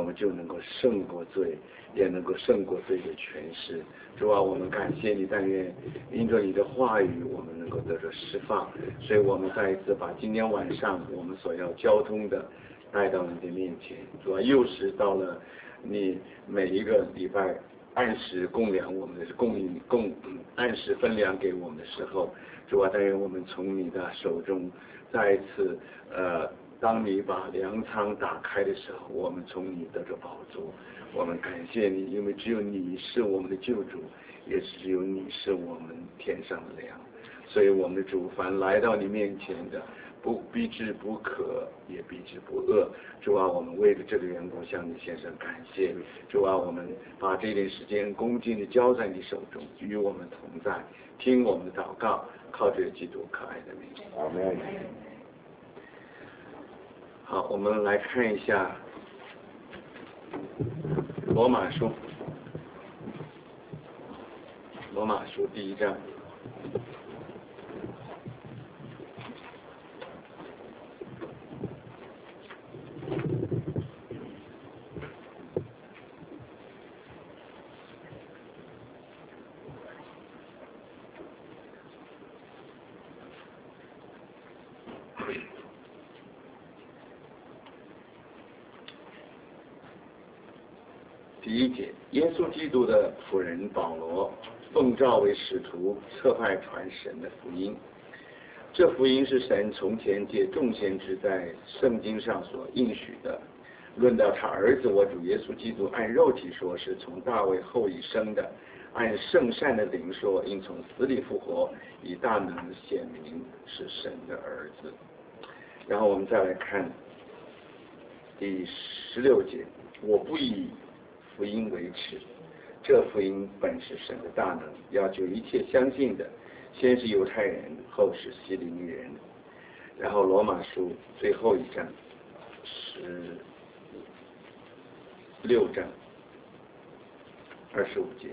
我们就能够胜过罪，也能够胜过罪的权势。主啊，我们感谢你，但愿因着你的话语，我们能够得到释放。所以我们再一次把今天晚上我们所要交通的带到你的面前。主啊，又是到了你每一个礼拜按时供粮我们的按时分粮给我们的时候，主啊，但愿我们从你的手中再一次当你把粮仓打开的时候，我们从你得着饱足。我们感谢你，因为只有你是我们的救主，也只有你是我们天上的粮。所以我们的主，凡来到你面前的，不必之不渴，也必之不饿。主啊，我们为了这个缘故向你献上感谢。主啊，我们把这点时间恭敬地交在你手中，与我们同在，听我们的祷告，靠着基督可爱的名。阿门。好，我们来看一下罗马书第1章。第1节，耶稣基督的仆人保罗，奉召为使徒，策派传神的福音。这福音是神从前借众先知在圣经上所应许的。论到他儿子我主耶稣基督，按肉体说是从大卫后裔生的，按圣善的灵说应从死里复活，以大能显明是神的儿子。然后我们再来看第16节，我不以福音为耻，这福音本是神的大能，要救一切相信的，先是犹太人，后是希利尼人。然后罗马书最后一章16章25节，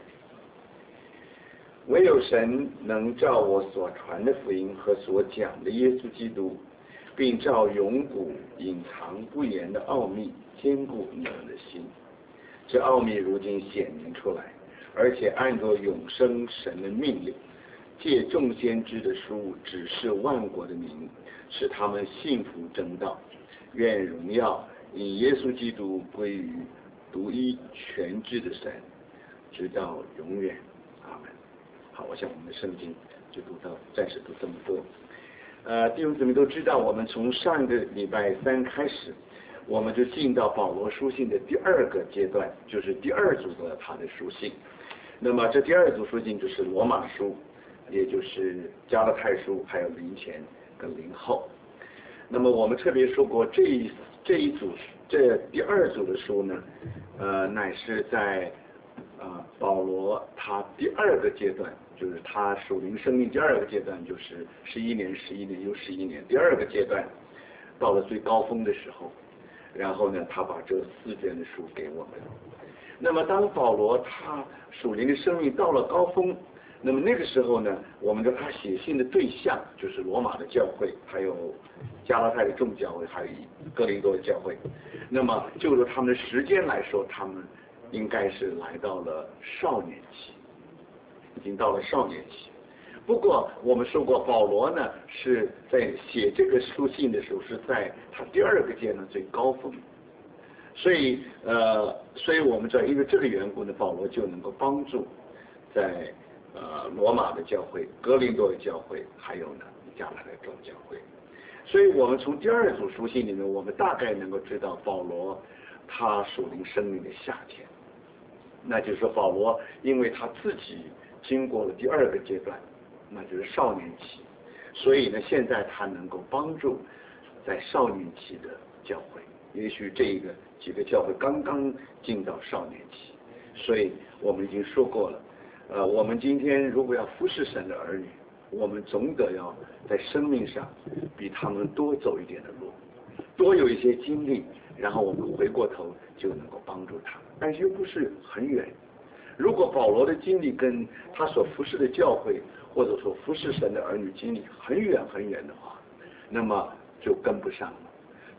唯有神能照我所传的福音和所讲的耶稣基督，并照永古隐藏不言的奥秘坚固你们的心。这奥秘如今显明出来，而且按照永生神的命令，借众先知的书指示万国的民，使他们信服真道。愿荣耀以耶稣基督归于独一全知的神，直到永远。阿门。好，我想我们的圣经就暂时读这么多。弟兄姊妹都知道，我们从上个礼拜3开始，我们就进到保罗书信的第2个阶段，就是第2组的他的书信。那么这第2组书信就是罗马书，也就是加拉太书，还有林前跟林后。那么我们特别说过，这第2组的书呢，乃是在保罗他第2个阶段，就是他属灵生命第2个阶段，就是11年又11年，第2个阶段到了最高峰的时候，然后呢，他把这4卷的书给我们。那么当保罗他属灵的生命到了高峰，那么那个时候呢，我们对他写信的对象就是罗马的教会，还有加拉太的众教会，还有哥林多的教会。那么就着他们的时间来说，他们应该是来到了少年期，已经到了少年期。不过我们说过，保罗呢是在写这个书信的时候，是在他第2个阶段最高峰。所以我们知道，因为这个缘故呢，保罗就能够帮助在罗马的教会、哥林多的教会，还有呢加拉太众教会。所以我们从第2组书信里面，我们大概能够知道保罗他属灵生命的夏天。那就是说，保罗因为他自己经过了第2个阶段，那就是少年期，所以呢，现在他能够帮助在少年期的教会。也许这几个教会刚刚进到少年期，所以我们已经说过了，我们今天如果要服侍神的儿女，我们总得要在生命上比他们多走一点的路，多有一些经历，然后我们回过头就能够帮助他们，但是又不是很远。如果保罗的经历跟他所服侍的教会或者说服侍神的儿女经历很远很远的话，那么就跟不上了。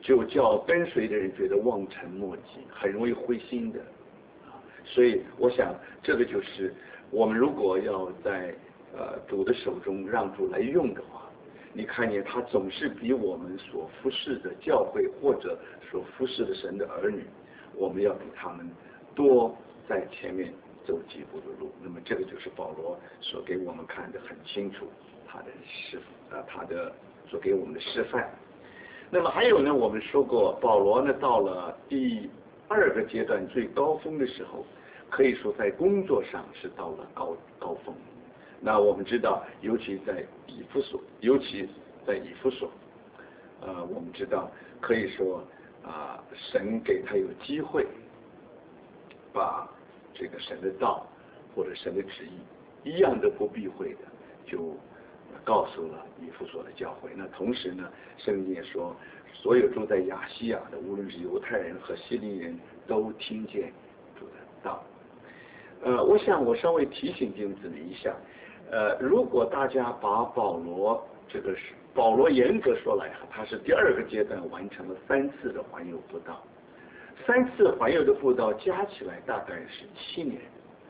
就叫跟随的人觉得望尘莫及，很容易灰心的。所以我想这个就是我们如果要在主的手中让主来用的话，你看见他总是比我们所服侍的教会或者所服侍的神的儿女，我们要比他们多在前面走几步的路。那么这个就是保罗所给我们看得很清楚他的所给我们的示范。那么还有呢，我们说过保罗呢到了第2个阶段最高峰的时候，可以说在工作上是到了高峰。那我们知道，尤其在以弗所，我们知道可以说神给他有机会把这个神的道或者神的旨意一样都不避讳的就告诉了以弗所的教会。那同时呢，圣经也说，所有住在亚细亚的，无论是犹太人和希利人，都听见主的道。我想我稍微提醒弟兄姊妹一下，如果大家把保罗严格说来，他是第2个阶段完成了3次的环游布道，3次环游的布道加起来大概是7年。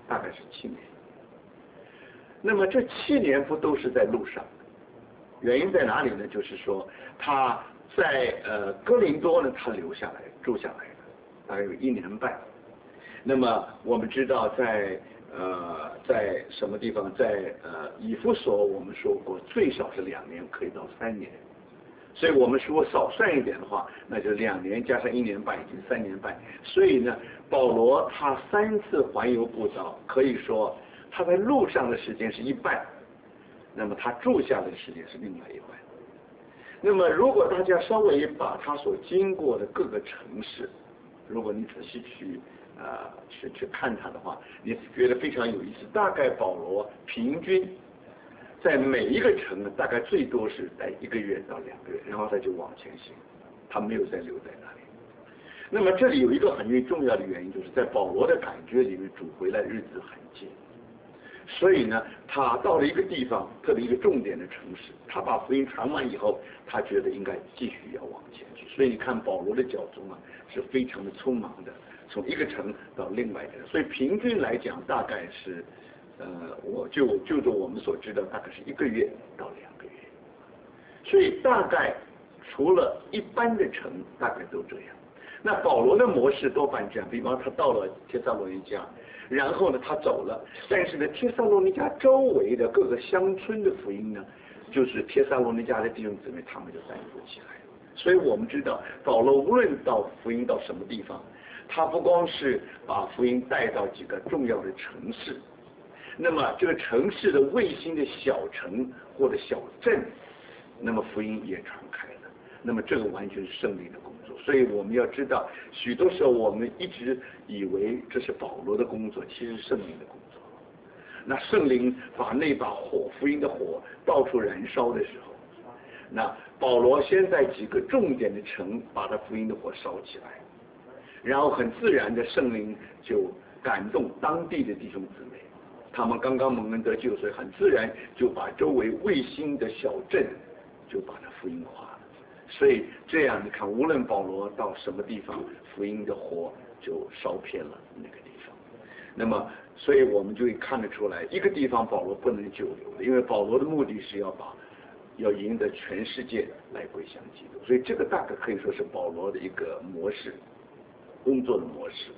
那么这7年不都是在路上？原因在哪里呢？就是说他在哥林多呢，他住下来了，大概有1年半。那么我们知道在什么地方，在以弗所，我们说过最少是2年，可以到3年。所以我们如果少算一点的话，那就2年加上1年半，已经3年半。所以呢，保罗他3次环游布道，可以说他在路上的时间是一半，那么他住下的时间是另外一半。那么如果大家稍微把他所经过的各个城市，如果你仔细去看他的话，你觉得非常有意思。大概保罗平均在每一个城呢，大概最多是待1个月到2个月，然后他就往前行，他没有再留在那里。那么这里有一个很重要的原因，就是在保罗的感觉里面，主回来的日子很近。所以呢，他到了一个地方，特别一个重点的城市，他把福音传完以后，他觉得应该继续要往前去。所以你看保罗的脚踪是非常的匆忙的，从一个城到另外一个。所以平均来讲，大概是就我们所知道，大概是1个月到2个月。所以大概除了一般的城，大概都这样。那保罗的模式多半这样，比方他到了帖撒罗尼迦，然后呢他走了，但是呢帖撒罗尼迦周围的各个乡村的福音呢，就是帖撒罗尼迦的弟兄姊妹他们就带入起来了。所以我们知道保罗无论到福音到什么地方，他不光是把福音带到几个重要的城市，那么这个城市的卫星的小城或者小镇，那么福音也传开了。那么这个完全是圣灵的工作。所以我们要知道，许多时候我们一直以为这是保罗的工作，其实是圣灵的工作。那圣灵把那把火，福音的火到处燃烧的时候，那保罗先在几个重点的城把他福音的火烧起来，然后很自然的圣灵就感动当地的弟兄姊妹，他们刚刚蒙恩得救，所以很自然就把周围卫星的小镇就把它福音化了。所以这样你看，无论保罗到什么地方，福音的火就烧遍了那个地方。那么所以我们就会看得出来，一个地方保罗不能久留的，因为保罗的目的是要赢得全世界来归向基督。所以这个大概可以说是保罗的一个模式，工作的模式。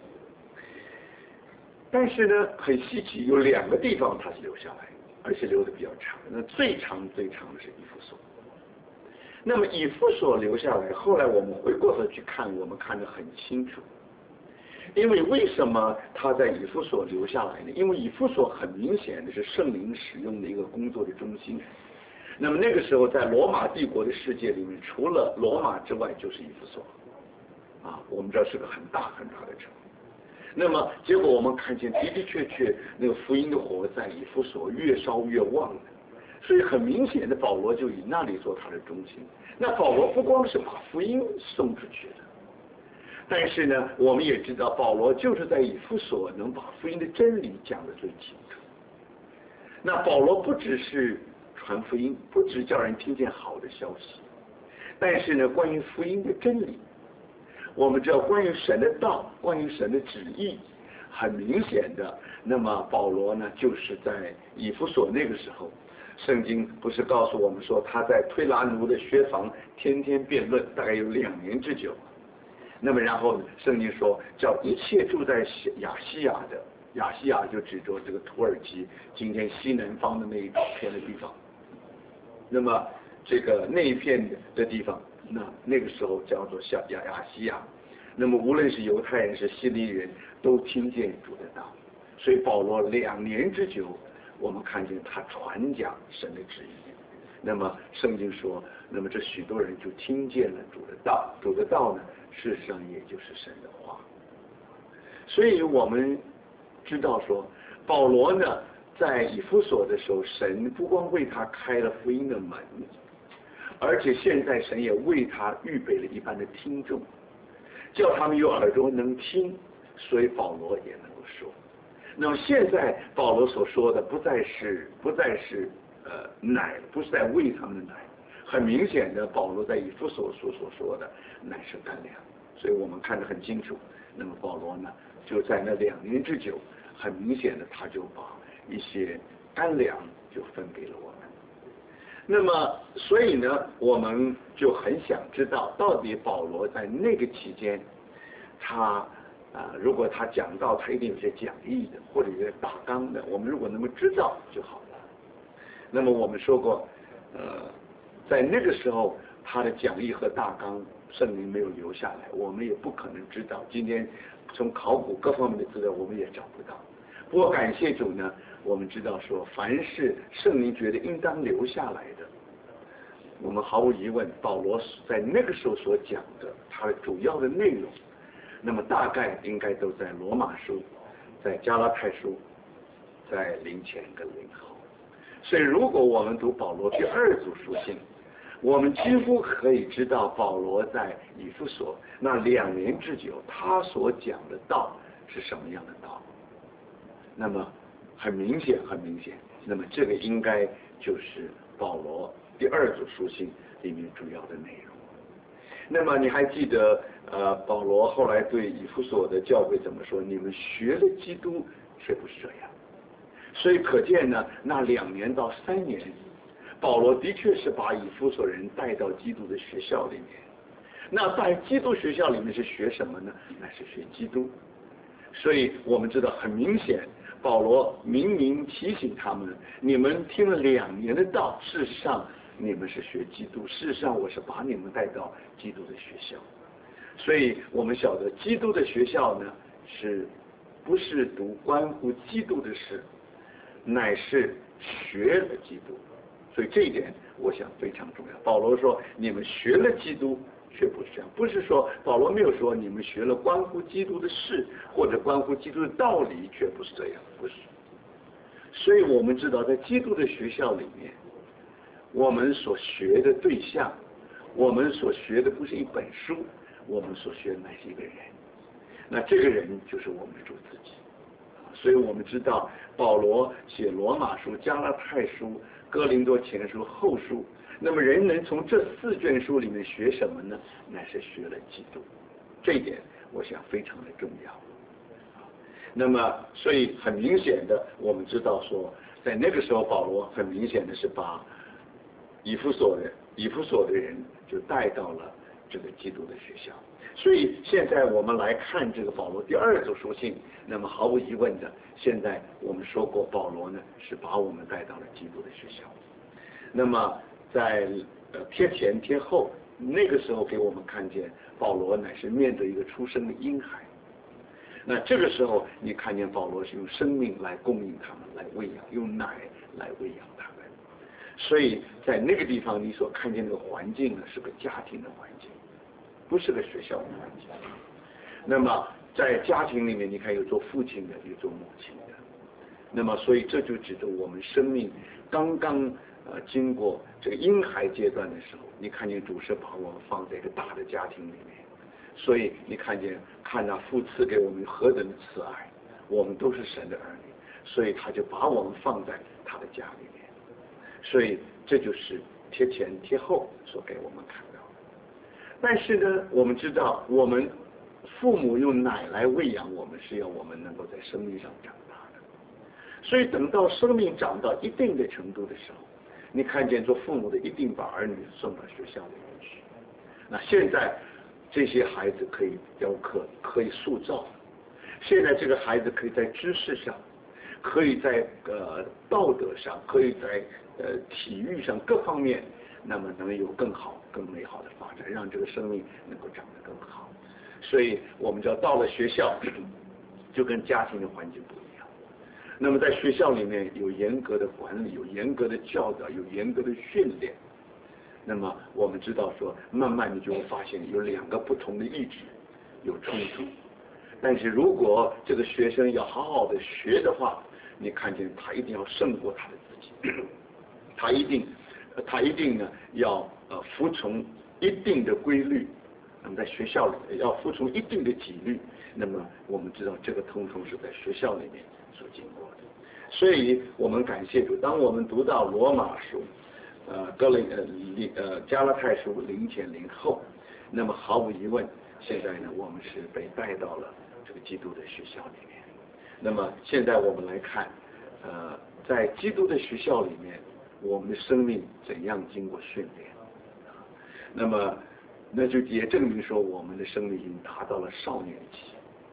但是呢，很稀奇，有2个地方他是留下来，而且留的比较长。那最长的是以弗所。那么以弗所留下来，后来我们回过头去看，我们看得很清楚。因为什么他在以弗所留下来呢？因为以弗所很明显的是圣灵使用的一个工作的中心。那么那个时候在罗马帝国的世界里面，除了罗马之外就是以弗所。我们知道是个很大很大的城。那么结果我们看见的的确确那个福音的火在以弗所越烧越旺的。所以很明显的，保罗就以那里做他的中心。那保罗不光是把福音送出去的，但是呢，我们也知道保罗就是在以弗所能把福音的真理讲得最清楚。那保罗不只是传福音，不只叫人听见好的消息， 但是呢，关于福音的真理，我们知道关于神的道，关于神的旨意，很明显的，那么保罗呢，就是在以弗所那个时候，圣经不是告诉我们说他在推拿奴的学房天天辩论，大概有2年之久。那么然后圣经说，叫一切住在亚细亚的，亚细亚就指着这个土耳其今天西南方的那一片的地方。那么这个那一片的地方，那个时候叫做亚细亚。那么无论是犹太人是希利人，都听见主的道。所以保罗2年之久，我们看见他传讲神的旨意。那么圣经说，那么这许多人就听见了主的道。主的道呢，事实上也就是神的话。所以我们知道说，保罗呢，在以弗所的时候，神不光为他开了福音的门，而且现在神也为他预备了一般的听众，叫他们有耳朵能听，所以保罗也能够说。那么现在保罗所说的不再是奶，不是在喂他们的奶，很明显的保罗在以弗所所说的乃是干粮，所以我们看得很清楚。那么保罗呢，就在那2年之久，很明显的他就把一些干粮就分给了我们。那么所以呢，我们就很想知道，到底保罗在那个期间，他如果他讲到，他一定有些讲义的，或者有些大纲的，我们如果能够知道就好了。那么我们说过，在那个时候他的讲义和大纲圣灵没有留下来，我们也不可能知道。今天从考古各方面的资料我们也找不到。不过感谢主呢，我们知道说，凡是圣灵觉得应当留下来的，我们毫无疑问，保罗在那个时候所讲的他的主要的内容，那么大概应该都在罗马书，在加拉太书，在灵前跟灵后。所以如果我们读保罗第2组书信，我们几乎可以知道保罗在以弗所那2年之久，他所讲的道是什么样的道。那么很明显，那么这个应该就是保罗第2组书信里面主要的内容。那么你还记得保罗后来对以弗所的教会怎么说？你们学了基督，却不是这样。所以可见呢，那2年到3年，保罗的确是把以弗所人带到基督的学校里面。那在基督学校里面是学什么呢？那是学基督。所以我们知道很明显，保罗明明提醒他们，你们听了2年的道，事实上你们是学基督，事实上我是把你们带到基督的学校。所以我们晓得基督的学校呢，是不是读关乎基督的事，乃是学了基督。所以这一点我想非常重要。保罗说你们学了基督，却不是这样。不是说保罗没有说你们学了关乎基督的事，或者关乎基督的道理，却不是这样，不是。所以我们知道在基督的学校里面，我们所学的对象，我们所学的不是一本书，我们所学的乃是一个人。那这个人就是我们的主自己。所以我们知道保罗写罗马书、加拉太书、哥林多前书、后书，那么人能从这4卷书里面学什么呢？乃是学了基督。这一点我想非常的重要。那么所以很明显的，我们知道说，在那个时候保罗很明显的是把以弗所的人就带到了这个基督的学校。所以现在我们来看这个保罗第2组书信，那么毫无疑问的，现在我们说过保罗呢是把我们带到了基督的学校。那么在贴前贴后，那个时候给我们看见保罗乃是面对一个出生的婴孩。那这个时候你看见保罗是用生命来供应他们，来喂养，用奶来喂养他们。所以在那个地方你所看见的环境呢，是个家庭的环境，不是个学校的环境。那么在家庭里面，你看有做父亲的，有做母亲的。那么所以这就指着我们生命刚刚经过这个婴孩阶段的时候，你看见主是把我们放在一个大的家庭里面。所以你看那父赐给我们何等的慈爱，我们都是神的儿女，所以他就把我们放在他的家里面。所以这就是贴前贴后所给我们看到的。 但是呢，我们知道，我们父母用奶来喂养我们，是要我们能够在生命上长大的。所以等到生命长到一定的程度的时候，你看见做父母的一定把儿女送到学校里面去。那现在这些孩子可以雕刻，可以塑造。现在这个孩子可以在知识上，可以在道德上，可以在体育上各方面，那么能有更好、更美好的发展，让这个生命能够长得更好。所以我们知道到了学校，就跟家庭的环境不一样。那么在学校里面有严格的管理，有严格的教导，有严格的训练。那么我们知道说，慢慢你就会发现有两个不同的意志有冲突。但是如果这个学生要好好的学的话，你看见他一定要胜过他的自己，他一定呢要服从一定的规律。那么在学校里要服从一定的纪律。那么我们知道这个通通是在学校里面所经过的。所以我们感谢主，当我们读到罗马书、加拉太书0前0后，那么毫无疑问，现在呢我们是被带到了这个基督的学校里面。那么现在我们来看，在基督的学校里面，我们的生命怎样经过训练？那么那就也证明说，我们的生命已经达到了少年期。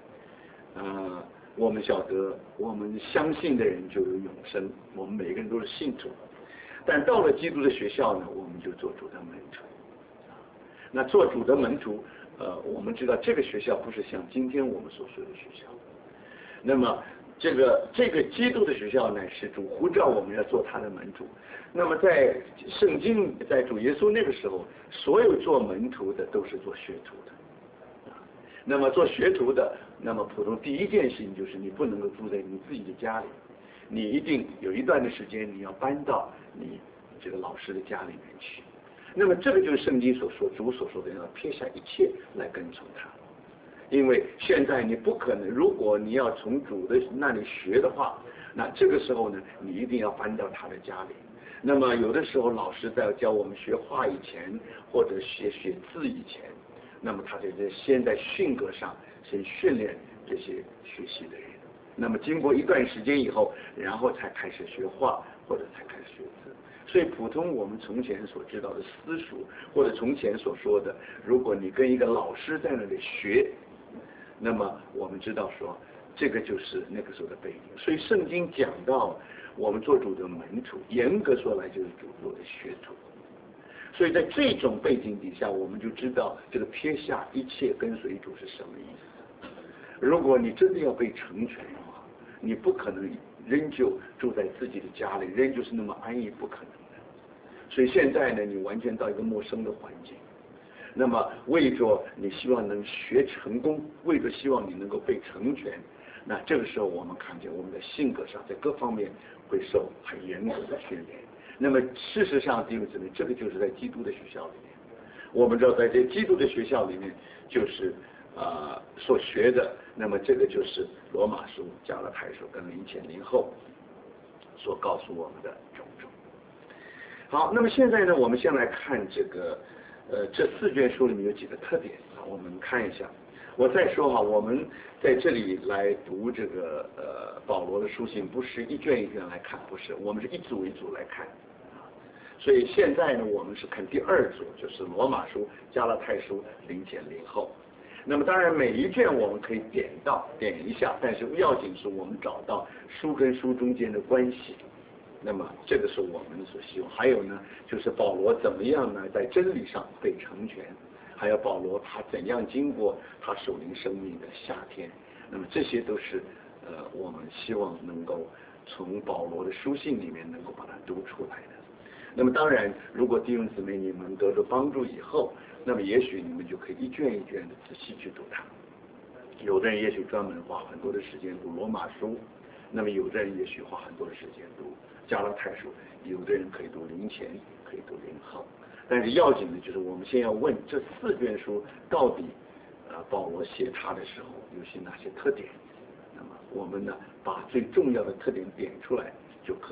我们晓得，我们相信的人就有永生，我们每个人都是信徒。但到了基督的学校呢，我们就做主的门徒。那做主的门徒，我们知道这个学校不是像今天我们所说的学校。那么这个基督的学校呢，是主呼召我们要做他的门徒。那么在圣经，在主耶稣那个时候，所有做门徒的都是做学徒的。那么做学徒的，那么普通第一件事情就是你不能够住在你自己的家里，你一定有一段的时间你要搬到你这个老师的家里面去。那么这个就是圣经所说，主所说的要撇下一切来跟从他。因为现在你不可能，如果你要从主的那里学的话，那这个时候呢，你一定要搬到他的家里。那么有的时候老师在教我们学画以前，或者写字以前，那么他先在性格上先训练这些学习的人。那么经过一段时间以后，然后才开始学画，或者才开始学字。所以普通我们从前所知道的私塾，或者从前所说的，如果你跟一个老师在那里学，那么我们知道说，这个就是那个时候的背景。所以圣经讲到我们做主的门徒，严格说来就是主做的学徒。所以在这种背景底下，我们就知道这个撇下一切跟随主是什么意思。如果你真的要被成全的话，你不可能仍旧住在自己的家里，仍旧是那么安逸，不可能的。所以现在呢，你完全到一个陌生的环境，那么为着你希望能学成功，为着希望你能够被成全，那这个时候我们看见我们的性格上在各方面会受很严格的训练。那么事实上弟兄姊妹，这个就是在基督的学校里面，我们知道在这基督的学校里面就是所学的，那么这个就是罗马书、加拉太书跟0前0后所告诉我们的种种。好，那么现在呢，我们先来看这个这4卷书里面有几个特点啊，我们看一下。我再说哈，我们在这里来读这个保罗的书信，不是一卷一卷来看，不是，我们是一组一组来看。所以现在呢，我们是看第2组，就是罗马书、加拉太书0前0后。那么当然每一卷我们可以点一下，但是要紧是我们找到书跟书中间的关系。那么这个是我们所希望。还有呢，就是保罗怎么样呢，在真理上被成全，还有保罗他怎样经过他属灵生命的夏天。那么这些都是我们希望能够从保罗的书信里面能够把它读出来的。那么当然，如果弟兄姊妹你们得到帮助以后，那么也许你们就可以一卷一卷的仔细去读它。有的人也许专门花很多的时间读罗马书，那么有的人也许花很多的时间读加拉太书，有的人可以读0前，可以读0后。但是要紧的就是我们先要问这4卷书到底保罗写他的时候有些哪些特点。那么我们呢把最重要的特点点出来就可以了。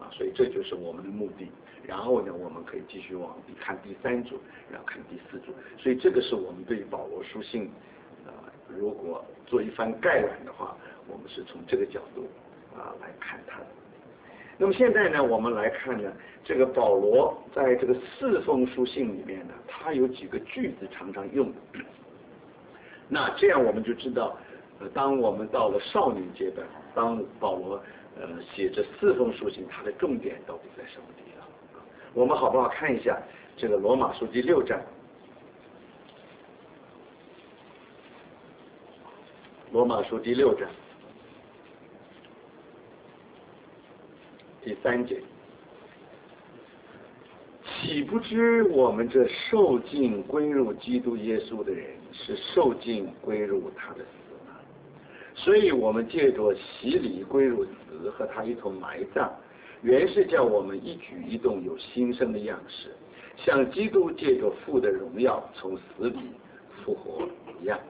所以这就是我们的目的。然后呢，我们可以继续往看第3组，然后看第4组。所以这个是我们对于保罗书信，如果做一番概览的话，我们是从这个角度来看它的。那么现在呢，我们来看呢，这个保罗在这个4封书信里面呢，他有几个句子常常用。那这样我们就知道，当我们到了少年阶段，当保罗写这4封书信，它的重点到底在什么地方？我们好不好看一下这个罗马书第6章？罗马书第6章第3节，岂不知我们这受尽归入基督耶稣的人，是受尽归入他的死吗？所以我们借着洗礼归入死，和他一同埋葬，原是叫我们一举一动有新生的样式，像基督借着父的荣耀从死里复活一样。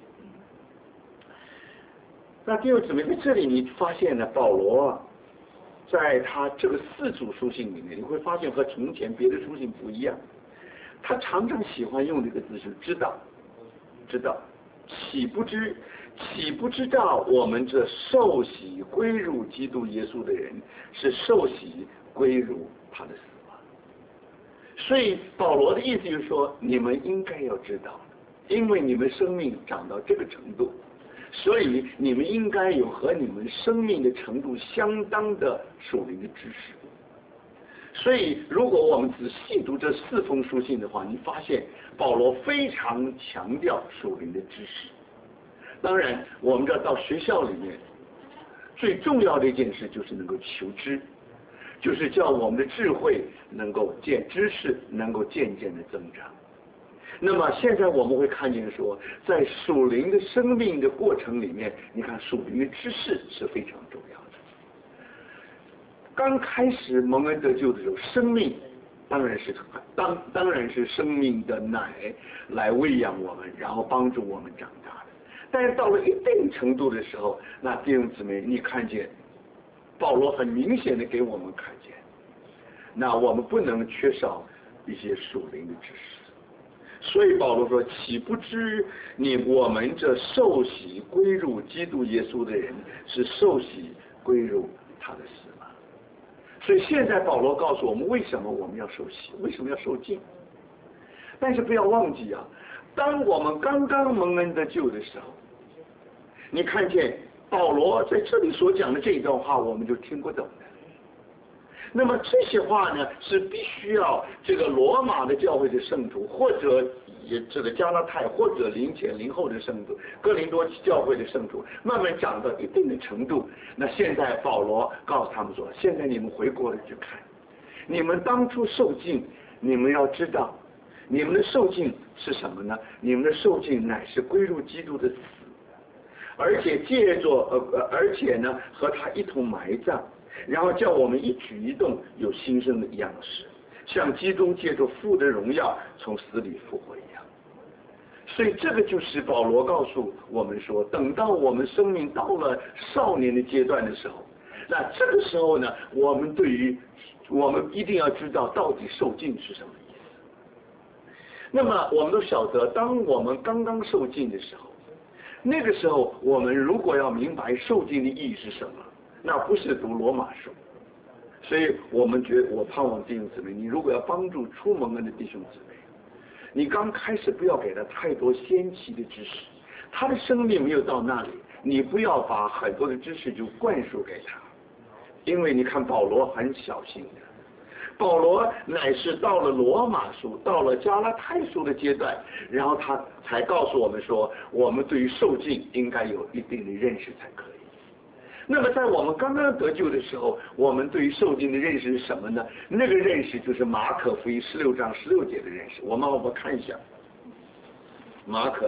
那弟兄姊妹，在这里你发现呢，保罗在他这个4组书信里面，你会发现和从前别的书信不一样，他常常喜欢用这个字是知道，知道，岂不知道我们这受洗归入基督耶稣的人，是受洗归入他的死吗？所以保罗的意思就是说，你们应该要知道，因为你们生命长到这个程度，所以你们应该有和你们生命的程度相当的属灵的知识。所以如果我们仔细读这4封书信的话，你发现保罗非常强调属灵的知识。当然我们知道到学校里面最重要的一件事就是能够求知，就是叫我们的智慧能够知识能够渐渐的增长。那么现在我们会看见说，在属灵的生命的过程里面，你看属灵的知识是非常重要的。刚开始蒙恩得救的时候，生命当然是生命的奶来喂养我们，然后帮助我们长大的。但是到了一定程度的时候，那弟兄姊妹，你看见保罗很明显的给我们看见，那我们不能缺少一些属灵的知识。所以保罗说，岂不知我们这受洗归入基督耶稣的人，是受洗归入他的死吗？所以现在保罗告诉我们，为什么我们要受洗，为什么要受浸。但是不要忘记啊，当我们刚刚蒙恩得救的时候，你看见保罗在这里所讲的这一段话，我们就听不懂的。那么这些话呢，是必须要这个罗马的教会的圣徒，或者这个加拉太，或者临前临后的圣徒，哥林多教会的圣徒，慢慢长到一定的程度。那现在保罗告诉他们说，现在你们回过来去看，你们当初受浸，你们要知道，你们的受浸是什么呢？你们的受浸乃是归入基督的死，而且呢和他一同埋葬，然后叫我们一举一动有新生的样式，像基督借着父的荣耀从死里复活一样。所以这个就是保罗告诉我们说，等到我们生命到了少年的阶段的时候，那这个时候呢，我们一定要知道到底受浸是什么意思。那么我们都晓得，当我们刚刚受浸的时候，那个时候我们如果要明白受浸的意义是什么，那不是读罗马书。所以我盼望弟兄姊妹，你如果要帮助初蒙恩的弟兄姊妹，你刚开始不要给他太多先期的知识，他的生命没有到那里，你不要把很多的知识就灌输给他。因为你看保罗很小心的，保罗乃是到了罗马书，到了加拉太书的阶段，然后他才告诉我们说，我们对于受浸应该有一定的认识才可以。那么在我们刚刚得救的时候，我们对于受浸的认识是什么呢？那个认识就是马可福音16章16节的认识。我们看一下马可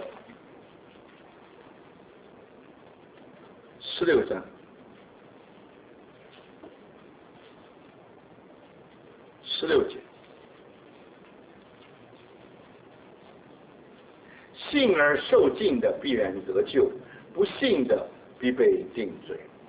16章16节，信而受浸的必然得救，不信的必被定罪。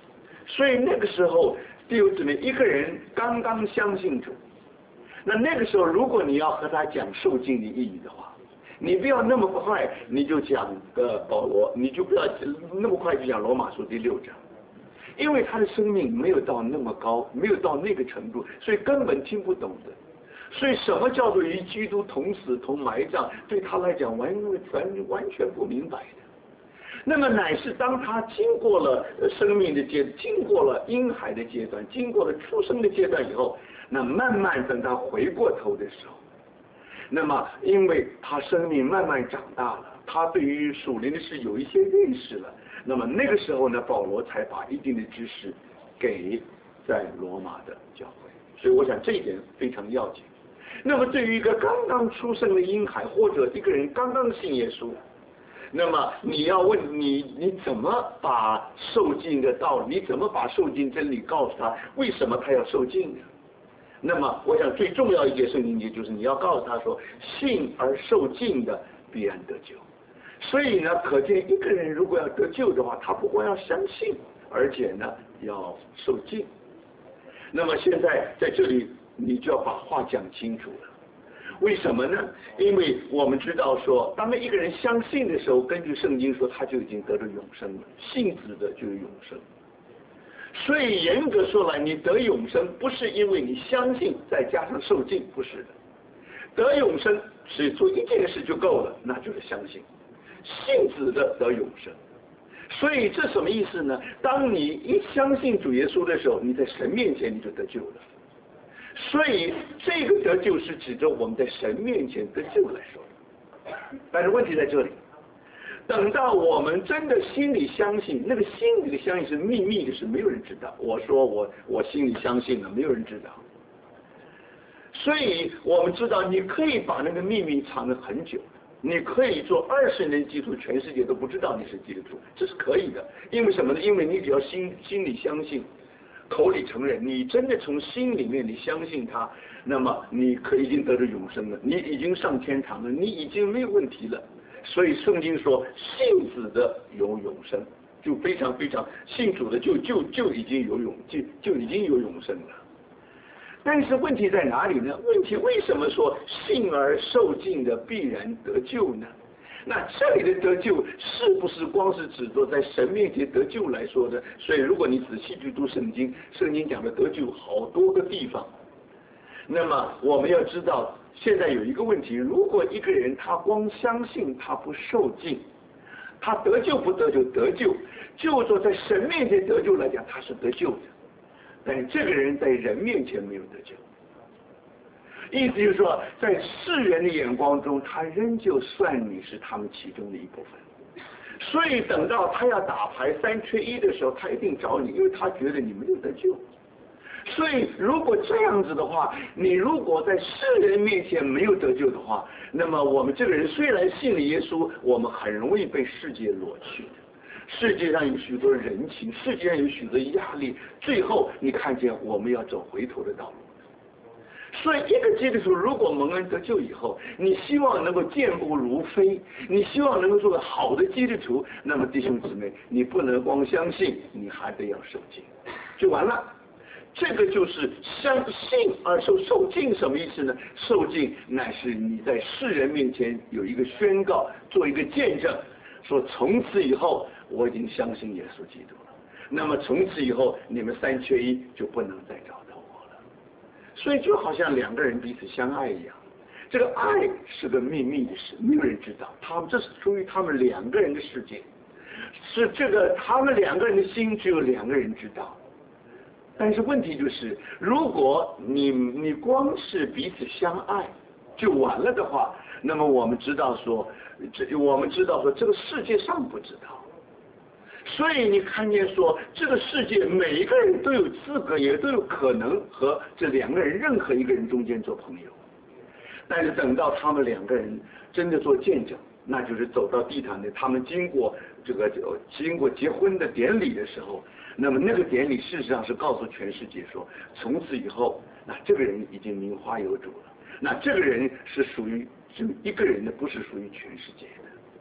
所以那个时候弟兄姊妹，一个人刚刚相信主，那个时候如果你要和他讲受尽的意义的话，你不要那么快你就讲保罗，你就不要那么快就讲罗马书第6章，因为他的生命没有到那么高，没有到那个程度，所以根本听不懂的。所以什么叫做与基督同死同埋葬，对他来讲完全不明白的。那么乃是当他经过了生命的阶段，经过了婴孩的阶段，经过了出生的阶段以后，那慢慢等他回过头的时候，那么因为他生命慢慢长大了，他对于属灵的事有一些认识了，那么那个时候呢，保罗才把一定的知识给在罗马的教会。所以我想这一点非常要紧。那么对于一个刚刚出生的婴孩，或者一个人刚刚信耶稣，那么你要问你怎么把受尽的道理，你怎么把受尽真理告诉他，为什么他要受尽呢？那么我想最重要一节圣经节就是你要告诉他说，信而受尽的必然得救。所以呢，可见一个人如果要得救的话，他不光要相信，而且呢要受尽。那么现在在这里你就要把话讲清楚了。为什么呢？因为我们知道说，当一个人相信的时候，根据圣经说，他就已经得了永生了。信子的就是永生。所以严格说来，你得永生不是因为你相信再加上受尽，不是的。得永生只做一件事就够了，那就是相信。信子的得永生。所以这什么意思呢？当你一相信主耶稣的时候，你在神面前你就得救了。所以这个得救是指着我们在神面前得救来说的。但是问题在这里，等到我们真的心里相信，那个心里的相信是秘密的事，没有人知道。我说我心里相信了，没有人知道。所以我们知道你可以把那个秘密藏得很久，你可以做20年基督徒，全世界都不知道你是基督徒，这是可以的。因为什么呢？因为你只要心里相信，口里承认，你真的从心里面你相信他，那么你可以已经得着永生了，你已经上天堂了，你已经没有问题了。所以圣经说信子的有永生，就非常非常信主的就已经有就已经有永生了。但是问题在哪里呢？问题为什么说信而受尽的必然得救呢？那这里的得救是不是光是指着在神面前得救来说的？所以如果你仔细去读圣经，圣经讲的得救好多个地方。那么我们要知道，现在有一个问题，如果一个人他光相信他不受尽，他得救不得救？得救，就说在神面前得救来讲，他是得救的，但这个人在人面前没有得救。意思就是说，在世人的眼光中，他仍旧算你是他们其中的一部分。所以等到他要打牌3缺1的时候，他一定找你，因为他觉得你没有得救。所以如果这样子的话，你如果在世人面前没有得救的话，那么我们这个人虽然信了耶稣，我们很容易被世界裸去的。世界上有许多人情，世界上有许多压力，最后你看见我们要走回头的道路。所以一个基督徒如果蒙恩得救以后，你希望能够健步如飞，你希望能够做个好的基督徒，那么弟兄姊妹，你不能光相信，你还得要受尽，就完了。这个就是相信而受尽什么意思呢？受尽乃是你在世人面前有一个宣告，做一个见证，说从此以后我已经相信耶稣基督了。那么从此以后你们3缺1就不能再找到我了。所以就好像2个人彼此相爱一样，这个爱是个秘密的事，没有人知道，这是属于他们2个人的世界，是这个他们2个人的心只有2个人知道。但是问题就是，如果你光是彼此相爱就完了的话，那么我们知道说这个世界上不知道。所以你看见说，这个世界每一个人都有资格，也都有可能和这2个人任何一个人中间做朋友。但是等到他们2个人真的做见证，那就是走到地毯的，他们经过结婚的典礼的时候，那么那个典礼事实上是告诉全世界说，从此以后，那这个人已经名花有主了，那这个人是属于只有一个人的，不是属于全世界的。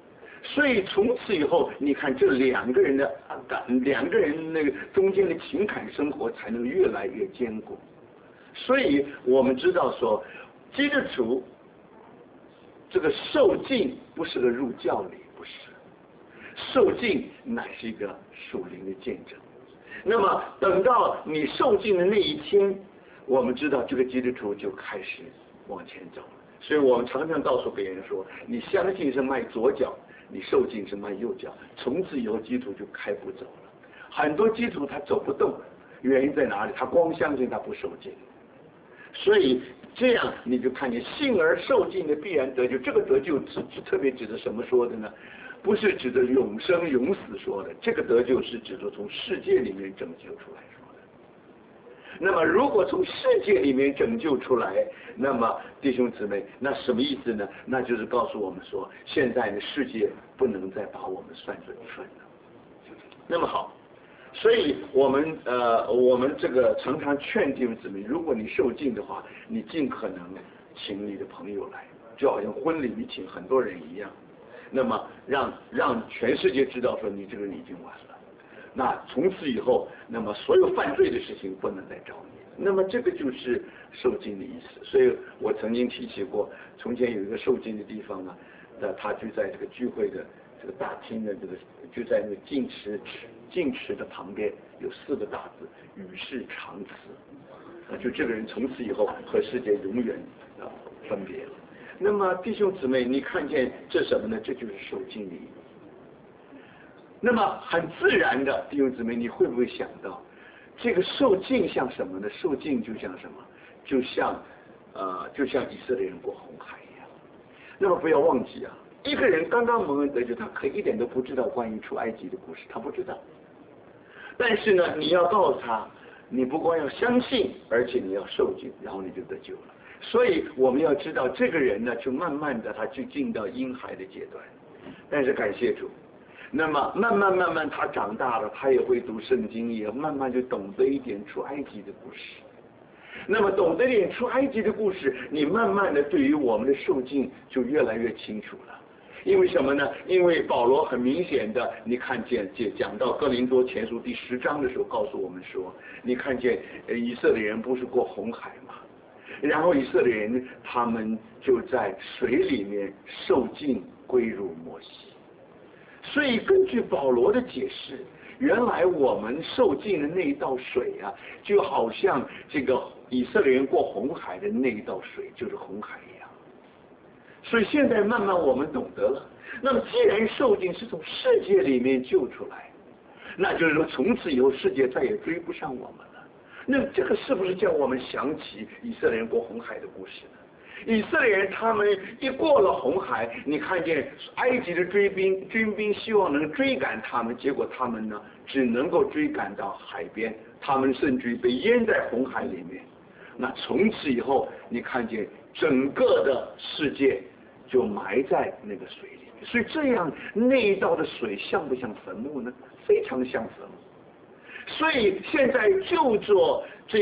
所以从此以后，你看这两个人那个中间的情感生活才能越来越坚固。所以我们知道说，基督徒这个受浸不是个入教理，不是，受浸乃是一个属灵的见证。那么等到你受浸的那一天，我们知道这个基督徒就开始往前走了。所以我们常常告诉别人说，你相信是迈左脚，你受浸是迈右脚，从此以后基督徒就开不走了。很多基督徒他走不动，原因在哪里？他光相信，他不受浸。所以这样你就看见信而受浸的必然得救。这个得救特别指的什么说的呢？不是指的永生永死说的，这个得救是指的从世界里面拯救出来说的。那么如果从世界里面拯救出来，那么弟兄姊妹，那什么意思呢？那就是告诉我们说，现在的世界不能再把我们算作一份了。那么好，所以我们这个常常劝弟兄姊妹，如果你受浸的话，你尽可能请你的朋友来，就好像婚礼你请很多人一样。那么让全世界知道说你这个人已经完了，那从此以后，那么所有犯罪的事情不能再找你。那么这个就是受浸的意思。所以我曾经提起过，从前有一个受浸的地方呢，他就在这个聚会的这个大厅的这个，就在那个净池的旁边有4个大字：与世长辞。就这个人从此以后和世界永远分别了。那么弟兄姊妹，你看见这什么呢？这就是受浸的意义。那么很自然的，弟兄姊妹，你会不会想到，这个受浸像什么呢？受浸就像什么？就像以色列人过红海一样。那么不要忘记啊，一个人刚刚蒙恩得救，他可以一点都不知道关于出埃及的故事，他不知道。但是呢，你要告诉他，你不光要相信，而且你要受浸，然后你就得救了。所以我们要知道，这个人呢，就慢慢的他就进到婴孩的阶段。但是感谢主，那么慢慢他长大了，他也会读圣经，也慢慢就懂得一点出埃及的故事。那么懂得一点出埃及的故事，你慢慢的对于我们的受浸就越来越清楚了。因为什么呢？因为保罗很明显的，你看见讲到哥林多前书第10章的时候，告诉我们说，你看见以色列人不是过红海吗？然后以色列人他们就在水里面受浸归入摩西。所以根据保罗的解释，原来我们受浸的那一道水啊，就好像这个以色列人过红海的那一道水就是红海一样。所以现在慢慢我们懂得了，那么既然受浸是从世界里面救出来，那就是说从此以后世界再也追不上我们了。那这个是不是叫我们想起以色列人过红海的故事呢？以色列人他们一过了红海，你看见埃及的军兵希望能追赶他们，结果他们呢只能够追赶到海边，他们甚至于被淹在红海里面。那从此以后，你看见整个的世界就埋在那个水里。所以这样那一道的水像不像坟墓呢？非常像坟墓。所以现在就做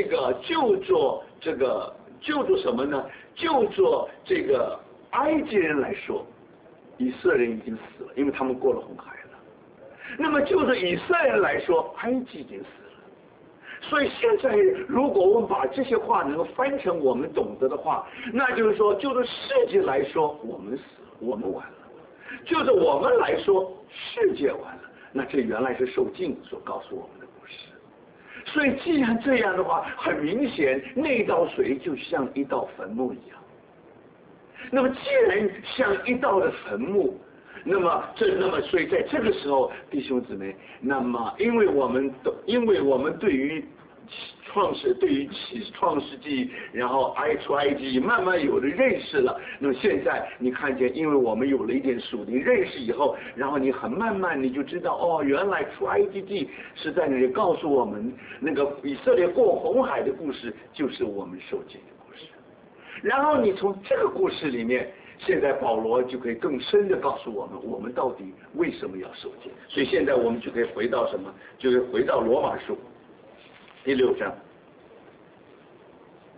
什么呢？就做这个埃及人来说，以色列人已经死了，因为他们过了红海了。那么就着以色列人来说，埃及已经死了。所以现在如果我们把这些话能够翻成我们懂得的话，那就是说就着世界来说，我们死了，我们完了；就着我们来说，世界完了。那这原来是受浸所告诉我们的故事。所以既然这样的话，很明显那道水就像一道坟墓一样。那么既然像一道的坟墓，那么所以在这个时候，弟兄姊妹，那么因为我们对于创世纪，然后出埃及慢慢有了认识了。那么现在你看见，因为我们有了一点属灵认识以后，然后你很慢慢你就知道，哦，原来出埃及记是在那里告诉我们，那个以色列过红海的故事，就是我们受浸的故事。然后你从这个故事里面，现在保罗就可以更深的告诉我们，我们到底为什么要受浸。所以现在我们就可以回到什么？就可以回到罗马书第6章。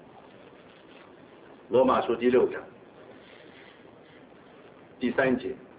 罗马书第6章第3节，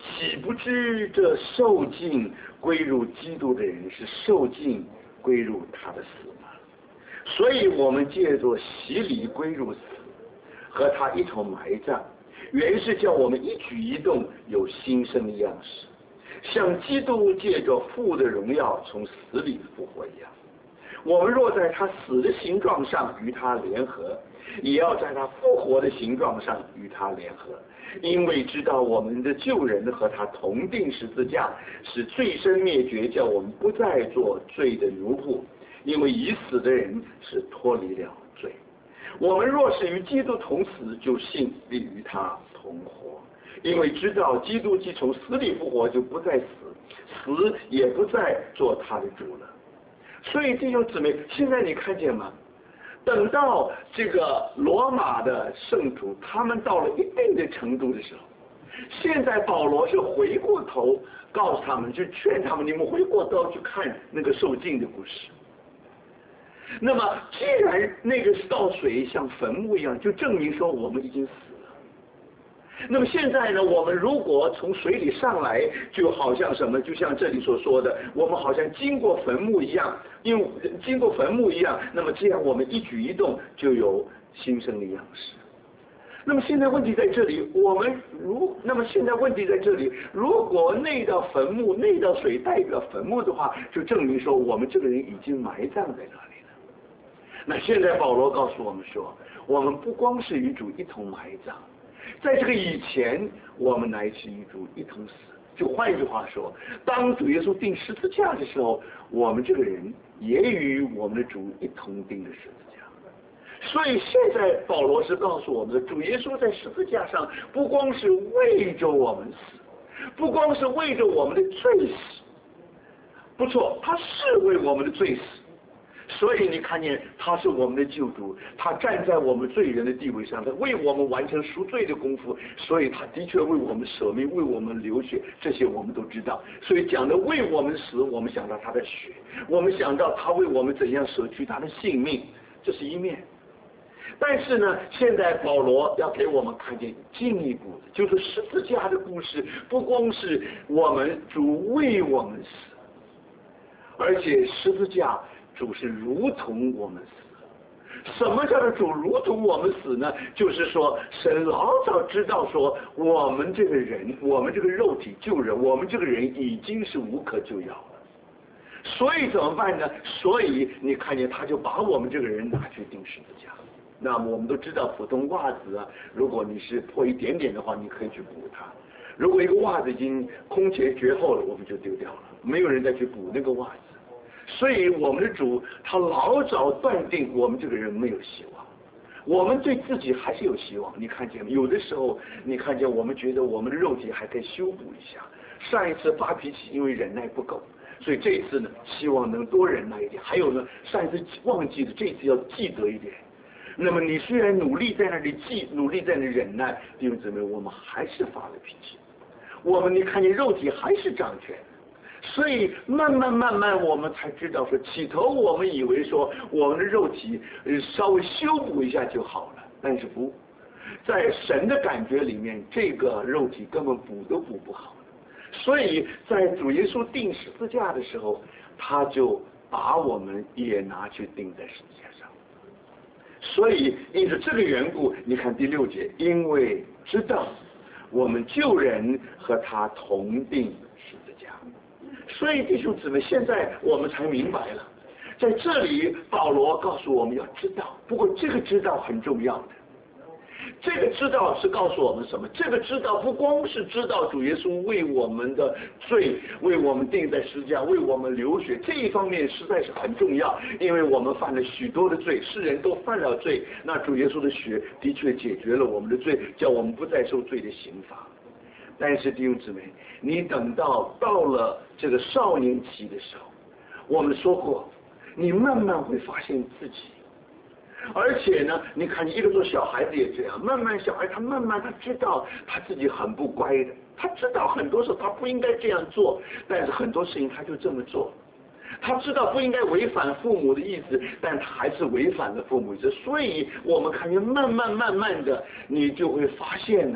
岂不知这受尽归入基督的人是受尽归入他的死吗？所以我们借着洗礼归入死，和他一同埋葬，原是叫我们一举一动有新生的样式，像基督借着父的荣耀从死里复活一样。我们若在他死的形状上与他联合，也要在他复活的形状上与他联合，因为知道我们的旧人和他同定十字架，使罪身灭绝，叫我们不再做罪的奴仆，因为已死的人是脱离了罪。我们若是与基督同死，就信必与他同活，因为知道基督既从死里复活，就不再死，死也不再做他的主了。所以弟兄姊妹，现在你看见吗？等到这个罗马的圣徒他们到了一定的程度的时候，现在保罗是回过头告诉他们，就劝他们，你们回过头去看那个受尽的故事。那么既然那个倒水像坟墓一样，就证明说我们已经死了。那么现在呢，我们如果从水里上来，就好像什么，就像这里所说的，我们好像经过坟墓一样，因为经过坟墓一样，那么这样我们一举一动就有新生的样式。那么现在问题在这里，现在问题在这里，如果那道坟墓那道水代表坟墓的话，就证明说我们这个人已经埋葬在那里了。那现在保罗告诉我们说，我们不光是与主一同埋葬，在这个以前我们乃是与主一同死。就换一句话说，当主耶稣钉十字架的时候，我们这个人也与我们的主一同钉了十字架。所以现在保罗是告诉我们的，主耶稣在十字架上不光是为着我们死，不光是为着我们的罪死，不错，他是为我们的罪死。所以你看见他是我们的救主，他站在我们罪人的地位上，他为我们完成赎罪的功夫，所以他的确为我们舍命，为我们流血，这些我们都知道。所以讲的为我们死，我们想到他的血，我们想到他为我们怎样舍去他的性命，这是一面。但是呢，现在保罗要给我们看见进一步的，就是十字架的故事，不光是我们主为我们死，而且十字架主是如同我们死。什么叫做主如同我们死呢？就是说神老早知道说我们这个人，我们这个肉体旧人，我们这个人已经是无可救药了。所以怎么办呢？所以你看见他就把我们这个人拿去钉十字架。那么我们都知道，普通袜子啊，如果你是破一点点的话，你可以去补它。如果一个袜子已经空前绝后了，我们就丢掉了，没有人再去补那个袜子。所以我们的主他老早断定我们这个人没有希望，我们对自己还是有希望。你看见吗？有的时候你看见我们觉得我们的肉体还可以修补一下，上一次发脾气因为忍耐不够，所以这一次呢希望能多忍耐一点。还有呢，上一次忘记了，这一次要记得一点。那么你虽然努力在那里记，努力在那里忍耐，弟兄姊妹，我们还是发了脾气，我们你看见肉体还是掌权。所以慢慢我们才知道说，起头我们以为说我们的肉体稍微修补一下就好了，但是不在神的感觉里面，这个肉体根本补都补不好。所以在主耶稣钉十字架的时候，他就把我们也拿去钉在十字架上。所以因着这个缘故，你看第6节，因为知道我们旧人和他同钉十字架。所以弟兄姊妹，现在我们才明白了，在这里保罗告诉我们要知道，不过这个知道很重要的。这个知道是告诉我们什么？这个知道不光是知道主耶稣为我们的罪，为我们钉在十字架，为我们流血，这一方面实在是很重要，因为我们犯了许多的罪，世人都犯了罪，那主耶稣的血的确解决了我们的罪，叫我们不再受罪的刑罚。但是弟兄姊妹，你等到了这个少年期的时候，我们说过，你慢慢会发现自己。而且呢，你看一个做小孩子也这样，慢慢小孩他慢慢他知道他自己很不乖的，他知道很多时候他不应该这样做，但是很多事情他就这么做。他知道不应该违反父母的意思，但他还是违反了父母意思。所以我们看见慢慢的，你就会发现呢，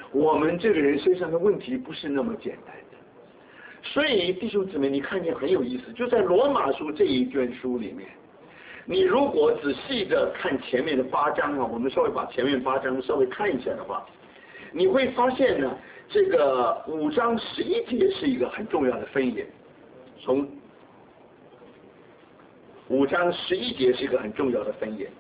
我们这个人身上的问题不是那么简单的。所以弟兄姊妹，你看见很有意思，就在罗马书这一卷书里面，你如果仔细的看前面的8章啊，我们稍微把前面8章稍微看一下的话，你会发现呢，这个5章11节是一个很重要的分野。从5章11节是一个很重要的分野。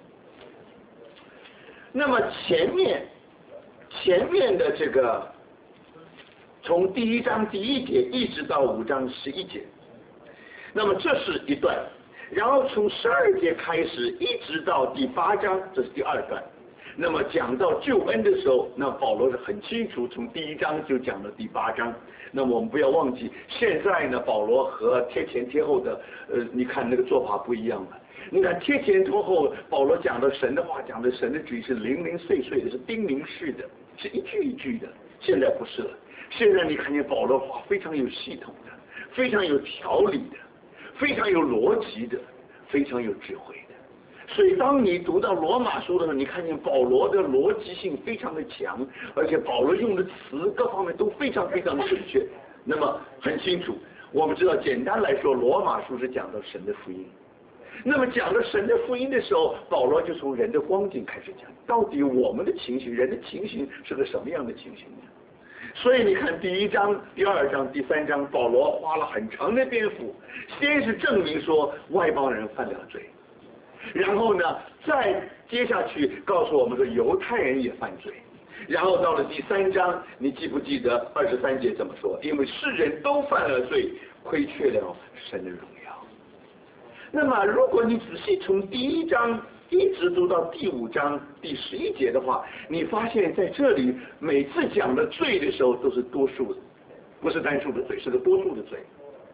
那么前面的这个从第1章第1节一直到5章11节，那么这是一段，然后从12节开始一直到第8章，这是第2段。那么讲到救恩的时候，那保罗是很清楚，从第1章就讲到第8章。那么我们不要忘记，现在呢，保罗和贴前贴后的，你看那个做法不一样了。你看贴前贴后，保罗讲的神的话，讲的神的旨意是零零碎碎的，是叮咛式的，是一句一句的。现在不是了，现在你看见保罗话非常有系统的，非常有条理的，非常有逻辑的，非常有智慧的。所以当你读到罗马书的时候，你看见保罗的逻辑性非常的强，而且保罗用的词各方面都非常非常的准确。那么很清楚，我们知道，简单来说，罗马书是讲到神的福音。那么讲到神的福音的时候，保罗就从人的光景开始讲，到底我们的情形，人的情形是个什么样的情形呢？所以你看第1章、第2章、第3章，保罗花了很长的篇幅，先是证明说外邦人犯了罪，然后呢，再接下去告诉我们说犹太人也犯罪，然后到了第3章，你记不记得23节怎么说？因为世人都犯了罪，亏缺了神的荣耀。那么如果你仔细从第1章一直读到第5章第11节的话，你发现在这里每次讲的罪的时候都是多数的，不是单数的罪，是个多数的罪。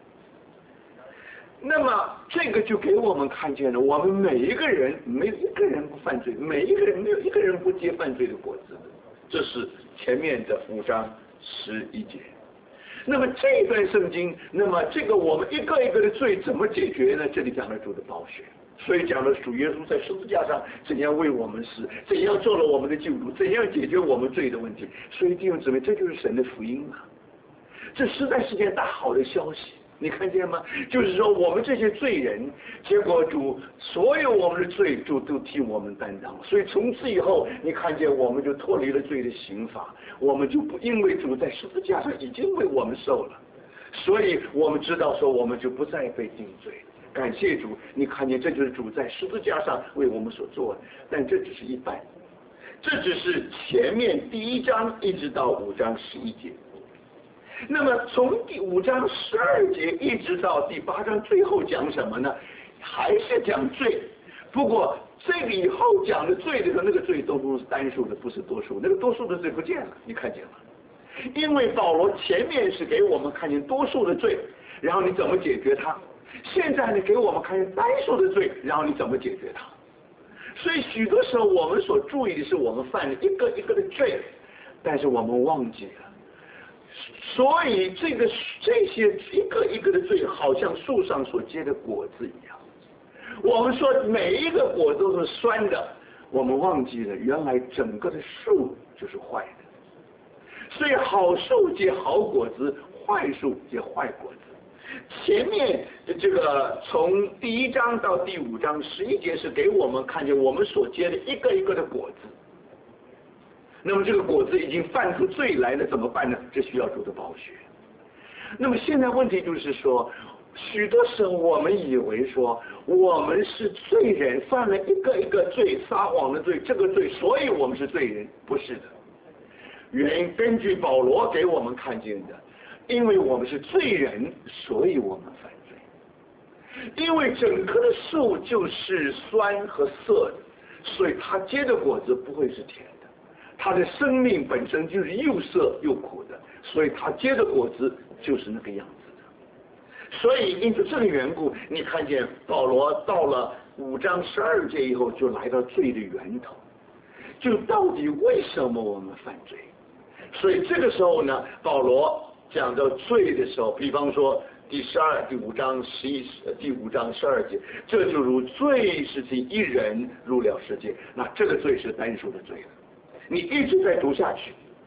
那么这个就给我们看见了，我们每一个人没有一个人不犯罪，每一个人没有一个人不结犯罪的果子的。这是前面的5章11节。那么这段圣经，那么这个我们一个一个的罪怎么解决呢？这里讲了主的宝血，所以讲了主耶稣在十字架上怎样为我们死，怎样做了我们的救主，怎样解决我们罪的问题。所以弟兄姊妹，这就是神的福音啊！这实在是件大好的消息。你看见吗？就是说我们这些罪人，结果主所有我们的罪主都替我们担当，所以从此以后你看见我们就脱离了罪的刑罚，我们就不因为主在十字架上已经为我们受了，所以我们知道说我们就不再被定罪。感谢主，你看见这就是主在十字架上为我们所做的，但这只是一半，这只是前面第1章一直到5章11节。那么从第5章12节一直到第8章最后讲什么呢？还是讲罪，不过这个以后讲的罪的时候，那个罪都是单数的，不是多数，那个多数的罪不见了，你看见吗？因为保罗前面是给我们看见多数的罪，然后你怎么解决它，现在呢给我们看见单数的罪，然后你怎么解决它。所以许多时候我们所注意的是我们犯了一个一个的罪，但是我们忘记了，所以这些一个一个的罪，好像树上所结的果子一样。我们说每一个果子都是酸的，我们忘记了原来整个的树就是坏的。所以好树结好果子，坏树结坏果子。前面这个从第1章到第5章11节是给我们看见我们所结的一个一个的果子。那么这个果子已经犯出罪来了，怎么办呢？这需要主的宝血。那么现在问题就是说，许多时候我们以为说我们是罪人，犯了一个一个罪，撒谎的罪，这个罪，所以我们是罪人，不是的。原因根据保罗给我们看见的，因为我们是罪人，所以我们犯罪。因为整棵的树就是酸和涩的，所以它结的果子不会是甜的。它的生命本身就是又涩又苦的，所以它结的果子就是那个样子的。所以因此这个缘故，你看见保罗到了5章12节以后，就来到罪的源头，就到底为什么我们犯罪。所以这个时候呢，保罗讲到罪的时候，比方说第5章12节，这就如罪是经一人入了世界，那这个罪是单数的罪了。你一直在读下去，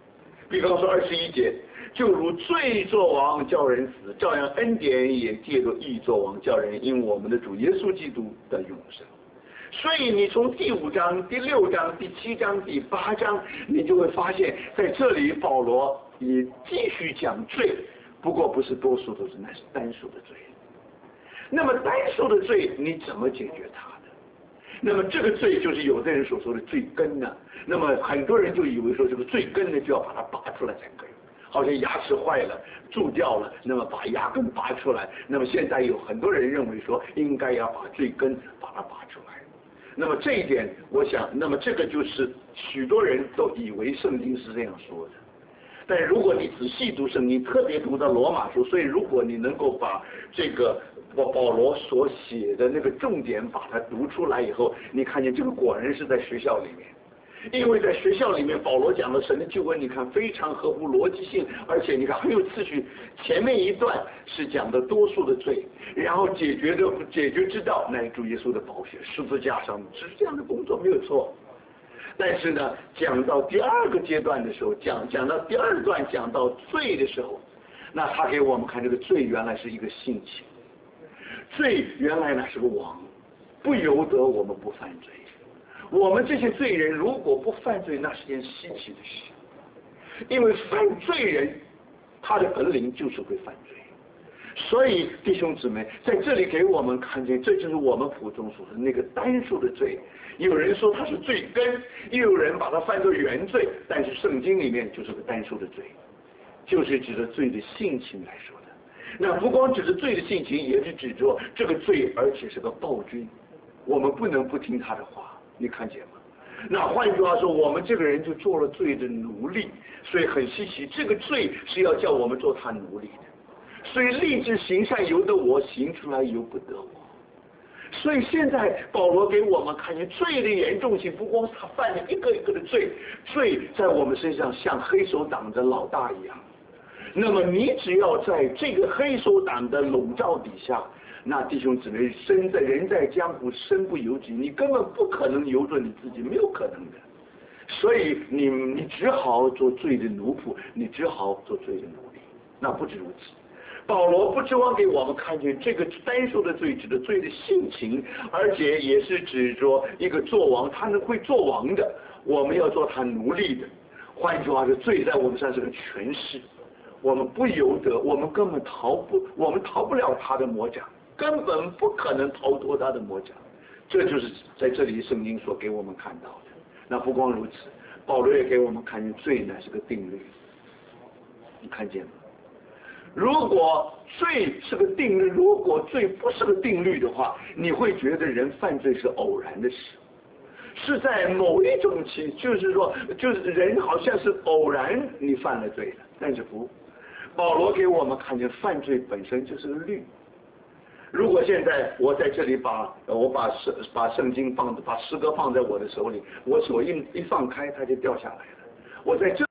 比方说21节，就如罪作王叫人死，照样恩典也借着义作王叫人因我们的主耶稣基督的永生。所以你从第5章、第6章、第7章、第8章，你就会发现在这里保罗也继续讲罪，不过不是多数都是，那是单数的罪。那么单数的罪你怎么解决它的？那么这个罪就是有的人所说的罪根呢。那么很多人就以为说这个罪根呢就要把它拔出来才可以，好像牙齿坏了蛀掉了，那么把牙根拔出来。那么现在有很多人认为说应该要把罪根把它拔出来。那么这一点我想，那么这个就是许多人都以为圣经是这样说的。但如果你仔细读圣经，特别读到罗马书，所以如果你能够把这个保罗所写的那个重点把它读出来以后，你看见这个果然是在学校里面。因为在学校里面保罗讲的神的救恩，你看非常合乎逻辑性，而且你看很有次序。前面一段是讲的多数的罪，然后解决之道乃是主耶稣的宝血，十字架上是这样的工作没有错。但是呢，讲到第2个阶段的时候，讲到第2段讲到罪的时候，那他给我们看这个罪原来是一个性情，罪原来呢是个王，不由得我们不犯罪。我们这些罪人如果不犯罪，那是件稀奇的事，因为犯罪人他的本领就是会犯罪。所以弟兄姊妹在这里给我们看见，这就是我们普通说的那个单数的罪。有人说它是罪根，又有人把它犯作原罪，但是圣经里面就是个单数的罪，就是指着罪的性情来说的。那不光指着罪的性情，也是指着这个罪而且是个暴君，我们不能不听他的话，你看见吗？那换句话说，我们这个人就做了罪的奴隶，所以很稀奇，这个罪是要叫我们做他奴隶的。所以立志行善由得我，行出来由不得我。所以现在保罗给我们看见罪的严重性，不光是他犯了一个一个的罪，罪在我们身上像黑手党的老大一样。那么你只要在这个黑手党的笼罩底下，那弟兄姊妹，人在江湖身不由己，你根本不可能由着你自己，没有可能的。所以你只好做罪的奴仆，你只好做罪的奴隶。那不止如此，保罗不指望给我们看见这个单数的罪指的罪的性情，而且也是指着一个做王，他能会做王的，我们要做他奴隶的。换句话说，罪在我们身上是个权势，我们不由得，我们根本逃不了他的魔掌，根本不可能逃脱他的魔掌。这就是在这里圣经所给我们看到的。那不光如此，保罗也给我们看见罪乃是个定律，你看见吗？如果罪是个定律，如果罪不是个定律的话，你会觉得人犯罪是偶然的事，是在某一种就是说人好像是偶然你犯了罪了，但是不，保罗给我们看见犯罪本身就是个律。如果现在我在这里把圣经把诗歌放在我的手里，我手一放开它就掉下来了。我在这